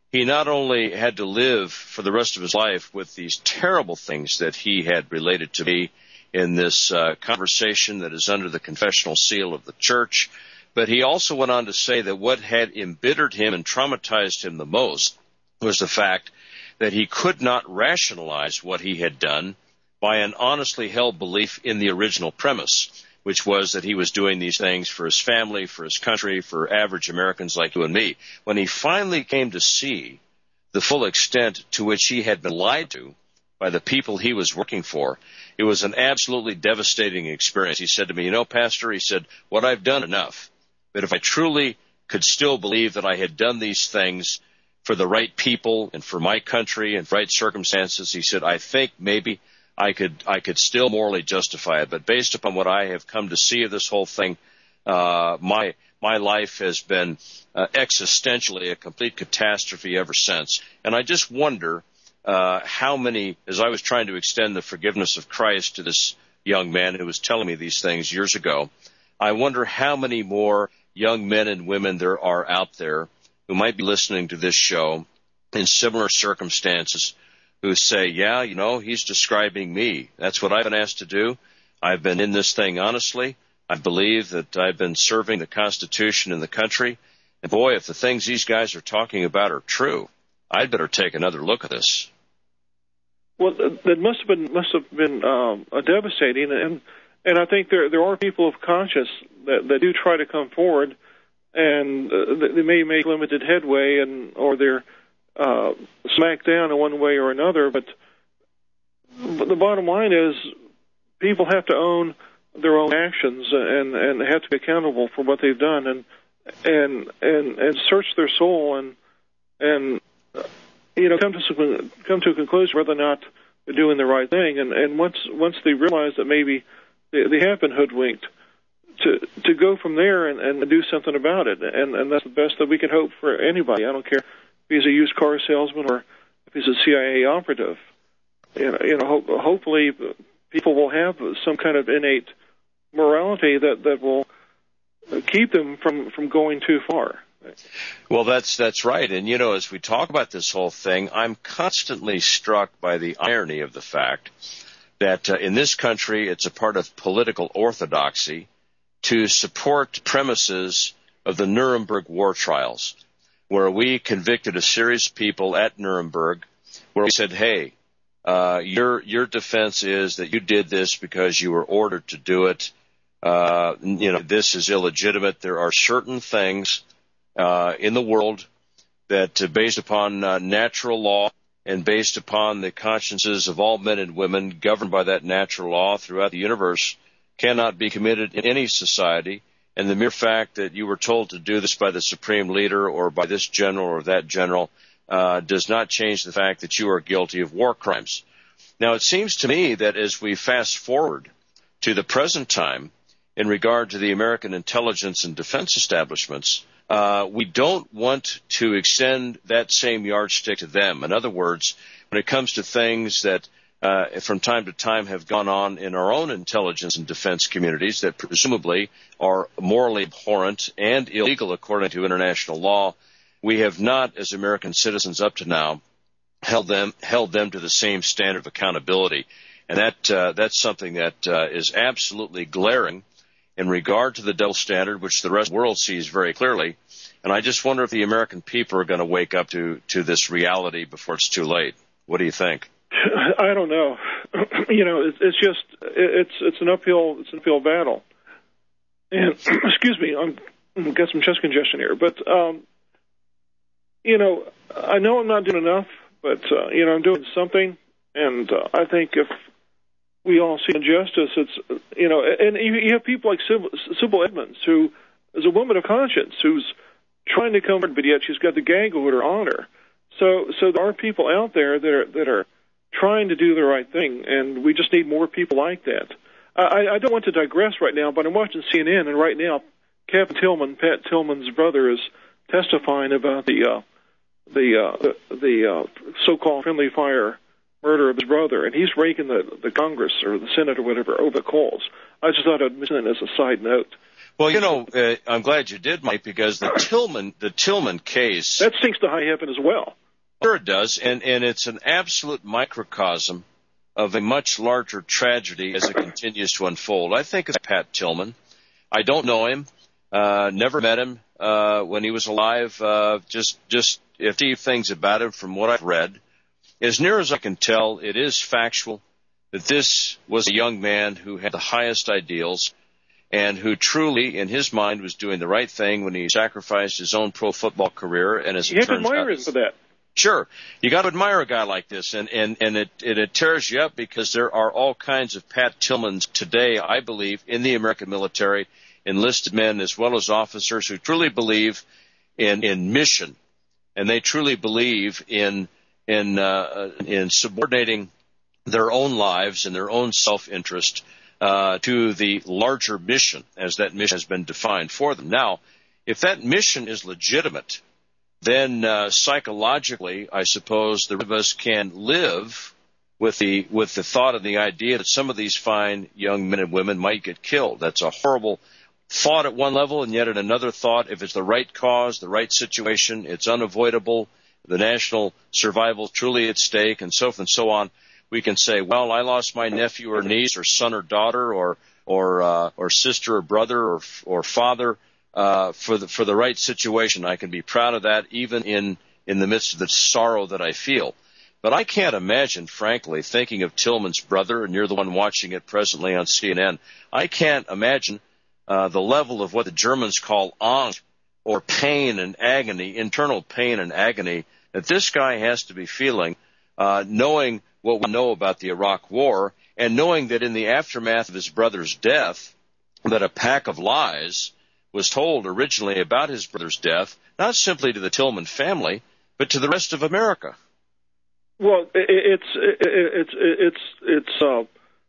he not only had to live for the rest of his life with these terrible things that he had related to me in this uh, conversation that is under the confessional seal of the church, but he also went on to say that what had embittered him and traumatized him the most was the fact that he could not rationalize what he had done by an honestly held belief in the original premise, which was that he was doing these things for his family, for his country, for average Americans like you and me. When he finally came to see the full extent to which he had been lied to by the people he was working for, it was an absolutely devastating experience. He said to me, you know, Pastor, he said, what I've done enough, but if I truly could still believe that I had done these things for the right people and for my country and for right circumstances, he said, I think maybe I could I could still morally justify it. But based upon what I have come to see of this whole thing, uh, my my life has been uh, existentially a complete catastrophe ever since. And I just wonder uh, how many, as I was trying to extend the forgiveness of Christ to this young man who was telling me these things years ago, I wonder how many more young men and women there are out there who might be listening to this show in similar circumstances who say, yeah, you know, he's describing me. That's what I've been asked to do. I've been in this thing honestly. I believe that I've been serving the Constitution and the country. And boy, if the things these guys are talking about are true, I'd better take another look at this. Well, that must have been must have been um, devastating, and and I think there there are people of conscience that, that do try to come forward, and uh, they may make limited headway, and or they're Uh, smacked down in one way or another, but, but the bottom line is people have to own their own actions and, and have to be accountable for what they've done and and and, and search their soul and and uh, you know come to some, come to a conclusion whether or not they're doing the right thing. And, and once once they realize that maybe they, they have been hoodwinked, to to go from there and, and do something about it. And, and that's the best that we can hope for anybody. I don't care if he's a used car salesman or if he's a C I A operative. You know, you know ho- hopefully people will have some kind of innate morality that, that will keep them from, from going too far. Well, that's that's right. And, you know, as we talk about this whole thing, I'm constantly struck by the irony of the fact that uh, in this country it's a part of political orthodoxy to support premises of the Nuremberg war trials, where we convicted a series of people at Nuremberg, where we said, hey, uh, your your defense is that you did this because you were ordered to do it. Uh, you know, this is illegitimate. There are certain things uh, in the world that, uh, based upon uh, natural law and based upon the consciences of all men and women governed by that natural law throughout the universe, cannot be committed in any society. And the mere fact that you were told to do this by the supreme leader or by this general or that general uh, does not change the fact that you are guilty of war crimes. Now, it seems to me that as we fast forward to the present time in regard to the American intelligence and defense establishments, uh, we don't want to extend that same yardstick to them. In other words, when it comes to things that Uh, from time to time have gone on in our own intelligence and defense communities that presumably are morally abhorrent and illegal according to international law, we have not, as American citizens up to now, held them held them to the same standard of accountability. And that uh, that's something that uh, is absolutely glaring in regard to the double standard, which the rest of the world sees very clearly. And I just wonder if the American people are going to wake up to, to this reality before it's too late. What do you think? I don't know. You know, it's, it's just it's it's an uphill it's an uphill battle. And excuse me, I'm I've got some chest congestion here, but um, you know, I know I'm not doing enough, but uh, you know, I'm doing something, and uh, I think if we all see injustice, it's you know, and you have people like Sybil, Sybil Edmonds, who is a woman of conscience, who's trying to come forward, but yet she's got the gag order on her. So, so there are people out there that are that are trying to do the right thing, and we just need more people like that. I, I don't want to digress right now, but I'm watching C N N, and right now, Captain Tillman, Pat Tillman's brother, is testifying about the uh, the uh, the, the uh, so-called friendly fire murder of his brother, and he's raking the, the Congress or the Senate or whatever over the coals. I just thought I'd mention that as a side note. Well, you know, uh, I'm glad you did, Mike, because the Tillman, the Tillman case. That sinks to high heaven as well. Sure it does, and, and it's an absolute microcosm of a much larger tragedy as it continues to unfold. I think it's Pat Tillman. I don't know him, uh, never met him uh, when he was alive, uh, just just a few things about him from what I've read. As near as I can tell, it is factual that this was a young man who had the highest ideals and who truly, in his mind, was doing the right thing when he sacrificed his own pro football career. And as it you have to turns admire out, him for that. Sure. You got to admire a guy like this, and, and, and it, it, it tears you up because there are all kinds of Pat Tillmans today, I believe, in the American military, enlisted men as well as officers who truly believe in, in mission, and they truly believe in in uh, in subordinating their own lives and their own self-interest uh, to the larger mission, as that mission has been defined for them. Now, if that mission is legitimate, then uh, psychologically, I suppose the rest of us can live with the with the thought and the idea that some of these fine young men and women might get killed. That's a horrible thought at one level, and yet at another thought, if it's the right cause, the right situation, it's unavoidable, the national survival truly at stake, and so forth and so on, we can say, well, I lost my nephew or niece or son or daughter or or uh, or sister or brother or or father uh, for the for the right situation. I can be proud of that, even in in the midst of the sorrow that I feel. But I can't imagine, frankly, thinking of Tillman's brother, and you're the one watching it presently on C N N, I can't imagine uh, the level of what the Germans call angst, or pain and agony, internal pain and agony, that this guy has to be feeling, uh, knowing what we know about the Iraq War, and knowing that in the aftermath of his brother's death, that a pack of lies was told originally about his brother's death, not simply to the Tillman family, but to the rest of America. Well, it's it's it's it's uh,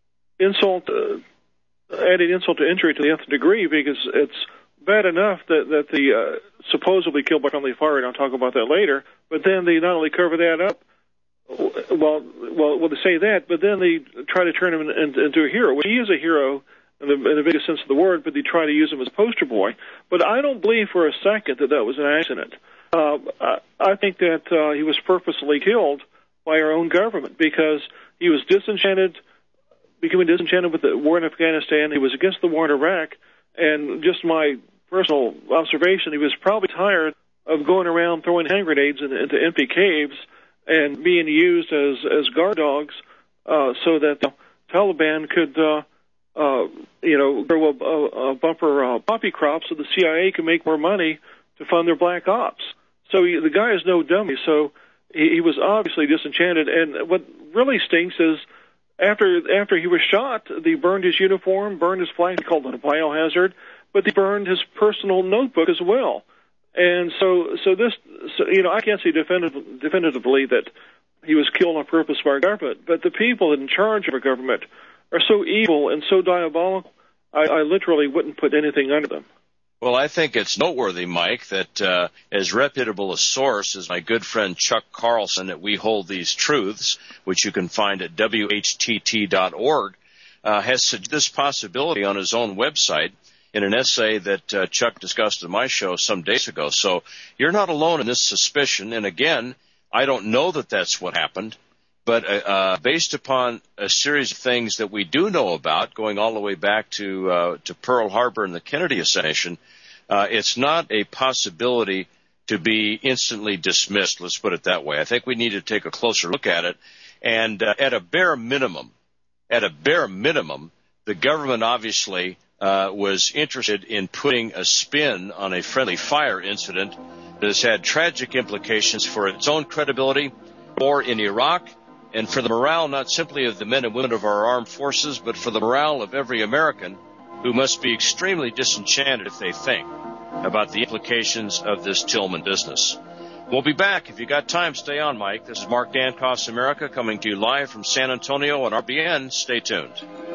insult, uh, adding insult to injury to the nth degree, because it's bad enough that that the uh, supposedly killed by friendly fire, and I'll talk about that later. But then they not only cover that up, well, well, well, they say that, but then they try to turn him into, into a hero. Well, he is a hero in the, in the biggest sense of the word, but they try to use him as a poster boy. But I don't believe for a second that that was an accident. Uh, I, I think that uh, he was purposely killed by our own government, because he was disenchanted, becoming disenchanted with the war in Afghanistan. He was against the war in Iraq, and just my personal observation, he was probably tired of going around throwing hand grenades in, into empty caves and being used as as guard dogs, uh, so that the Taliban could, uh, uh, you know, grow a, a, a bumper uh, poppy crop so the C I A can make more money to fund their black ops. So he, the guy is no dummy. So he, he was obviously disenchanted. And what really stinks is after after he was shot, they burned his uniform, burned his flag. They called it a biohazard, but they burned his personal notebook as well. And so, so this, so, you know, I can't say definitive, definitively that he was killed on purpose by our government, but the people in charge of our government are so evil and so diabolical, I, I literally wouldn't put anything under them. Well, I think it's noteworthy, Mike, that uh, as reputable a source as my good friend Chuck Carlson, that we hold these truths, which you can find at W H T T dot org, uh, has suggested this possibility on his own website in an essay that uh, Chuck discussed in my show some days ago. So you're not alone in this suspicion. And again, I don't know that that's what happened, but uh, uh, based upon a series of things that we do know about, going all the way back to uh, to Pearl Harbor and the Kennedy assassination, uh, it's not a possibility to be instantly dismissed. Let's put it that way. I think we need to take a closer look at it. And uh, at a bare minimum, at a bare minimum, the government obviously Uh, was interested in putting a spin on a friendly fire incident that has had tragic implications for its own credibility, war in Iraq, and for the morale not simply of the men and women of our armed forces, but for the morale of every American who must be extremely disenchanted if they think about the implications of this Tillman business. We'll be back. If you got time, stay on, Mike. This is Mark Dankoff's America, coming to you live from San Antonio on R B N. Stay tuned.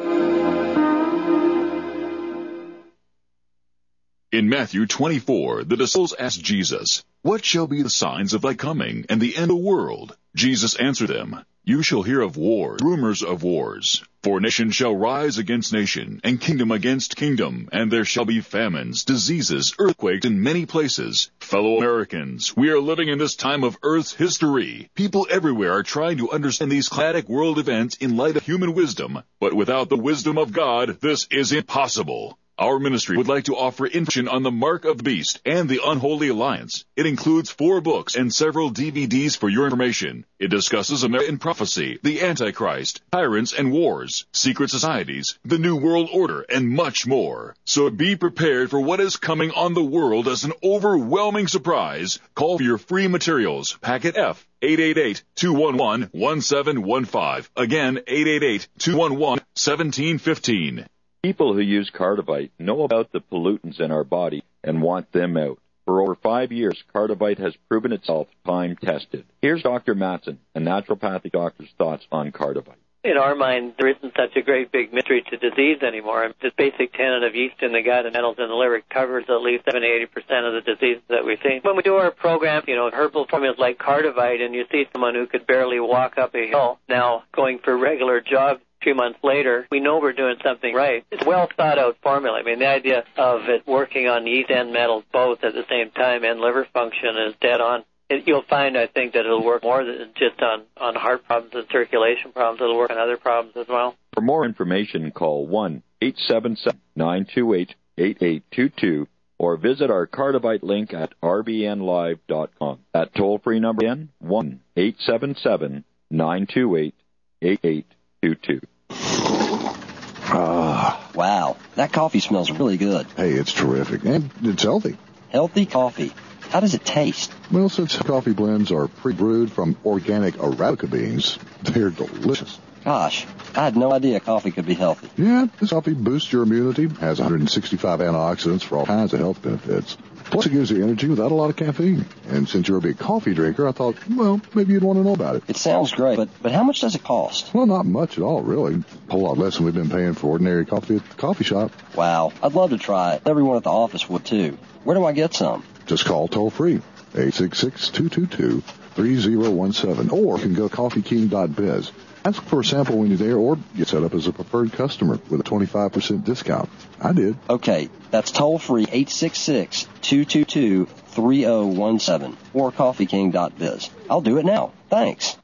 In Matthew twenty-four, the disciples asked Jesus, "What shall be the signs of thy coming and the end of the world?" Jesus answered them, You shall hear of wars, rumors of wars. For nation shall rise against nation, and kingdom against kingdom, and there shall be famines, diseases, earthquakes in many places. Fellow Americans, we are living in this time of Earth's history. People everywhere are trying to understand these climatic world events in light of human wisdom, but without the wisdom of God, this is impossible. Our ministry would like to offer information on the Mark of the Beast and the Unholy Alliance. It includes four books and several D V Ds for your information. It discusses American prophecy, the Antichrist, tyrants and wars, secret societies, the New World Order, and much more. So be prepared for what is coming on the world as an overwhelming surprise. Call for your free materials. Packet F, eight eight eight, two one one, one seven one five. Again, eight eight eight, two one one, one seven one five. People who use Cardivite know about the pollutants in our body and want them out. For over five years, Cardivite has proven itself time-tested. Here's Doctor Matson, a naturopathic doctor's thoughts on Cardivite. In our mind, there isn't such a great big mystery to disease anymore. The basic tenet of yeast in the gut and metals in the liver covers at least seventy to eighty percent of the diseases that we see. When we do our program, you know, herbal formulas like Cardivite, and you see someone who could barely walk up a hill now going for regular jogs, Two months later, we know we're doing something right. It's a well thought out formula. I mean, the idea of it working on yeast and metals both at the same time and liver function is dead on. It, you'll find, I think, that it'll work more than just on, on heart problems and circulation problems. It'll work on other problems as well. For more information, call one eight seven seven, nine two eight, eight eight two two or visit our Cardivite link at r b n live dot com. That toll-free number again, one eight seven seven, nine two eight, eight eight two two. Ah, wow, that coffee smells really good. Hey, it's terrific, and it's healthy. Healthy coffee. How does it taste? Well, since coffee blends are pre-brewed from organic Arabica beans, they're delicious. Gosh, I had no idea coffee could be healthy. Yeah, this coffee boosts your immunity, has one hundred sixty-five antioxidants for all kinds of health benefits. Plus, it gives you energy without a lot of caffeine. And since you're a big coffee drinker, I thought, well, maybe you'd want to know about it. It sounds great, but, but how much does it cost? Well, not much at all, really. A whole lot less than we've been paying for ordinary coffee at the coffee shop. Wow, I'd love to try it. Everyone at the office would, too. Where do I get some? Just call toll-free, eight six six, two two two, three zero one seven, or you can go to coffee king dot biz. Ask for a sample when you're there, or get set up as a preferred customer with a twenty-five percent discount. I did. Okay, that's toll-free, eight six six, two two two, three zero one seven, or coffee king dot biz. I'll do it now. Thanks.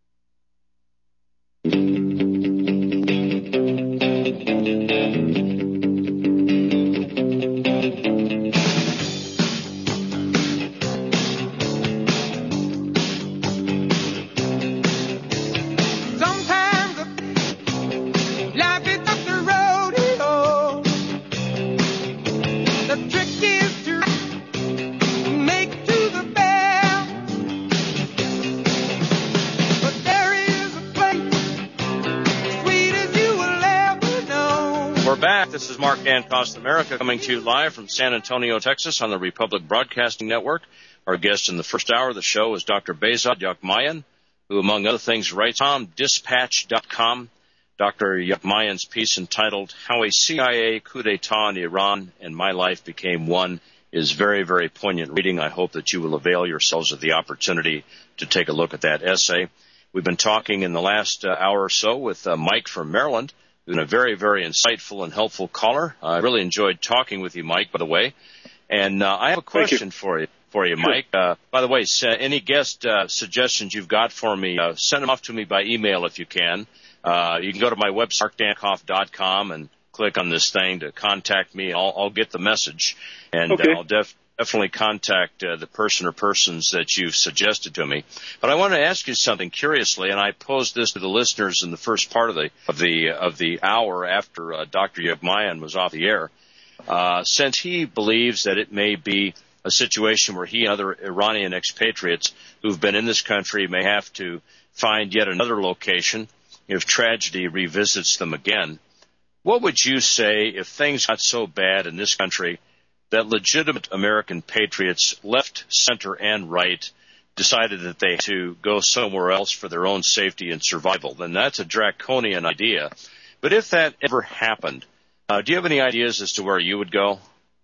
This is Mark Dan Costa America coming to you live from San Antonio, Texas on the Republic Broadcasting Network. Our guest in the first hour of the show is Doctor Behzad Yakmayan, who, among other things, writes on dispatch dot com. Doctor Yakmayan's piece entitled How a C I A Coup d'etat in Iran and My Life Became One is very, very poignant reading. I hope that you will avail yourselves of the opportunity to take a look at that essay. We've been talking in the last uh, hour or so with uh, Mike from Maryland, been a very, very insightful and helpful caller. I really enjoyed talking with you, Mike, by the way. And uh, I have a question you. for you, for you, sure. Mike. Uh, by the way, uh, any guest uh, suggestions you've got for me, uh, send them off to me by email if you can. Uh, you can go to my website, mark dankoff dot com, and click on this thing to contact me. I'll, I'll get the message, and okay. uh, I'll def- definitely contact uh, the person or persons that you've suggested to me. But I want to ask you something curiously, and I posed this to the listeners in the first part of the of the of the hour after uh, Doctor Yakmayan was off the air. Uh, since he believes that it may be a situation where he and other Iranian expatriates who've been in this country may have to find yet another location if tragedy revisits them again, what would you say if things got so bad in this country that legitimate American patriots, left, center, and right, decided that they had to go somewhere else for their own safety and survival? Then that's a draconian idea. But if that ever happened, uh, do you have any ideas as to where you would go?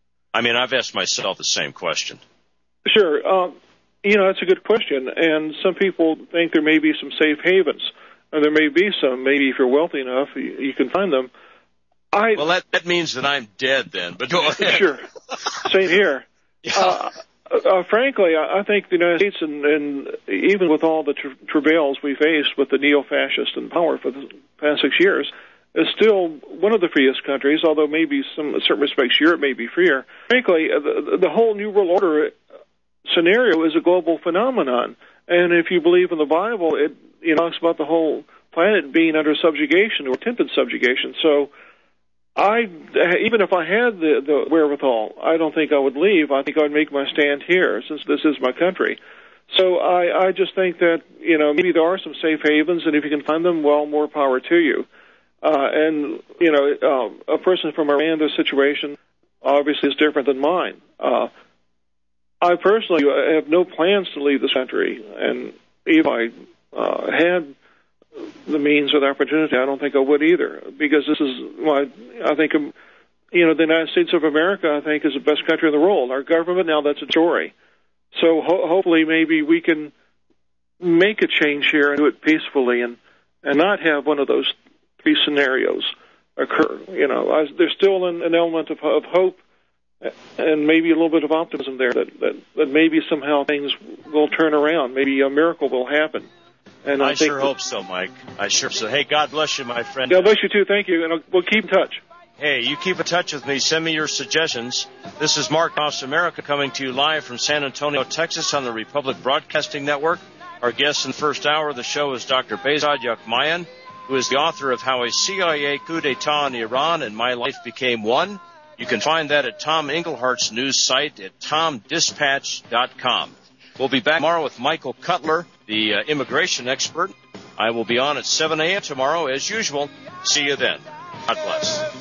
I mean, I've asked myself the same question. Sure. Um, you know, that's a good question. And some people think there may be some safe havens. and there may be some. Maybe if you're wealthy enough, you, you can find them. I, well, that, that means that I'm dead then, but go ahead. Sure. Same here. Yeah. Uh, uh, frankly, I, I think the United States, and, and even with all the tra- travails we faced with the neo-fascist in power for the past six years, is still one of the freest countries, although maybe some, in certain respects Europe may be freer. Frankly, uh, the, the whole New World Order scenario is a global phenomenon. And if you believe in the Bible, it you know, talks about the whole planet being under subjugation or attempted subjugation. So I, even if I had the, the wherewithal, I don't think I would leave. I think I would make my stand here, since this is my country. So I, I just think that, you know, maybe there are some safe havens, and if you can find them, well, more power to you. Uh, and, you know, uh, a person from Iran, their situation obviously is different than mine. Uh, I personally have no plans to leave this country, and if I uh, had the means or the opportunity, I don't think I would either, because this is, well, I think, you know, the United States of America, I think, is the best country in the world. Our government, now that's a story. So ho- hopefully maybe we can make a change here and do it peacefully, and, and not have one of those three scenarios occur. You know, I, there's still an, an element of, of hope and maybe a little bit of optimism there that, that, that maybe somehow things will turn around. Maybe a miracle will happen. And I, I think sure that, hope so, Mike. I sure hope so. Hey, God bless you, my friend. God bless you, too. Thank you. And I'll, we'll keep in touch. Hey, you keep in touch with me. Send me your suggestions. This is Mark Across America coming to you live from San Antonio, Texas on the Republic Broadcasting Network. Our guest in the first hour of the show is Doctor Behzad Yakmayan, who is the author of How a C I A Coup d'etat in Iran and My Life Became One. You can find that at Tom Englehart's news site at tom dispatch dot com. We'll be back tomorrow with Michael Cutler, the uh, immigration expert. I will be on at seven a.m. tomorrow as usual. See you then. God bless.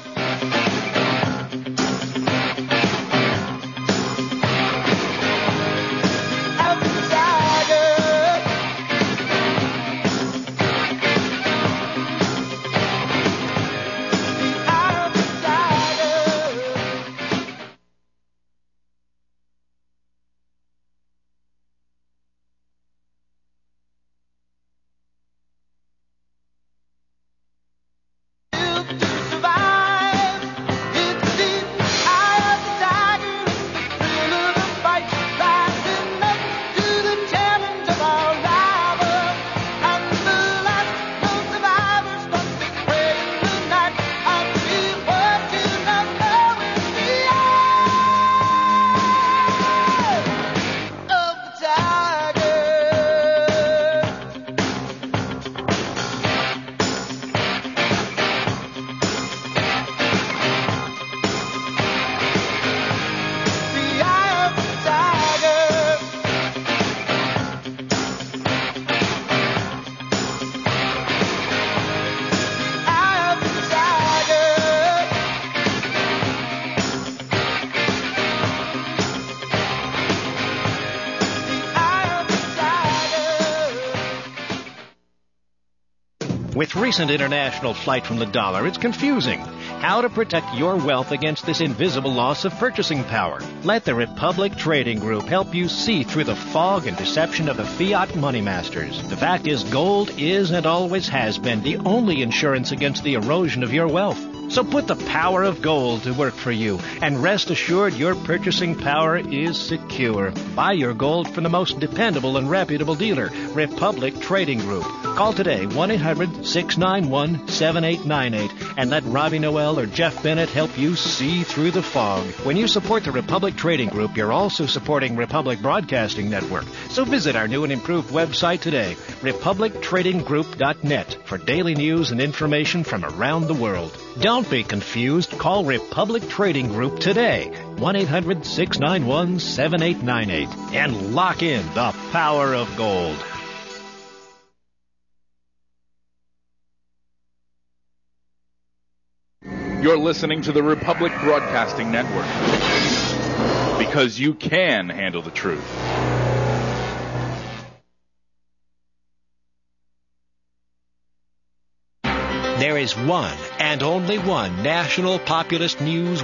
With recent international flight from the dollar, it's confusing. How to protect your wealth against this invisible loss of purchasing power. Let the Republic Trading Group help you see through the fog and deception of the fiat money masters. The fact is, gold is and always has been the only insurance against the erosion of your wealth. So put the power of gold to work for you, and rest assured your purchasing power is secure. Buy your gold from the most dependable and reputable dealer, Republic Trading Group. Call today, one eight hundred six nine one seven eight nine eight, and let Robbie Noel or Jeff Bennett help you see through the fog. When you support the Republic Trading Group, you're also supporting Republic Broadcasting Network. So visit our new and improved website today, republic trading group dot net, for daily news and information from around the world. Don't be confused. Call Republic Trading Group today, one eight hundred six nine one seven eight nine eight, and lock in the power of gold. You're listening to the Republic Broadcasting Network, because you can handle the truth. There is one and only one national populist news